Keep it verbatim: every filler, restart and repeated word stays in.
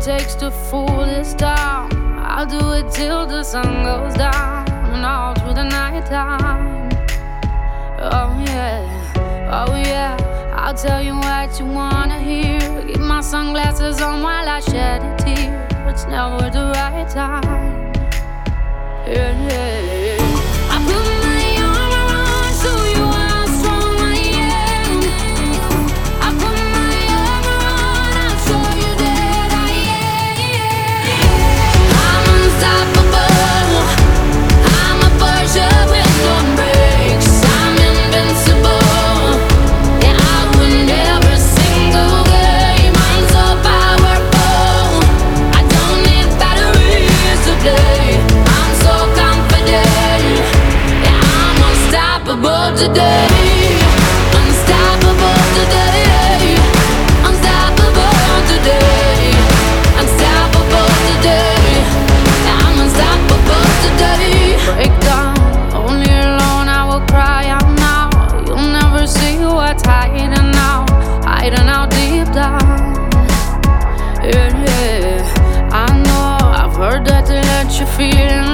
takes to fool this town. I'll do it till the sun goes down and all through the night time. Oh yeah, oh yeah, I'll tell you what you wanna hear. Keep my sunglasses on while I shed a tear. It's never the right time. Yeah, yeah, yeah. I put my arm around, show you how strong I am. I put my arm around, I'll show you that I am. I'm unstoppable. I'm a Porsche with no brakes. I'm invincible. Yeah, I win every single game. I'm so powerful. I don't need batteries to play. I'm so confident. Yeah, I'm unstoppable today. Unstoppable today. Unstoppable today. Unstoppable today. Yeah, I'm unstoppable today. Break down, only alone I will cry out now. You'll never see what's hiding out, hiding out deep down. Yeah, yeah, I know, I've heard that they let you feel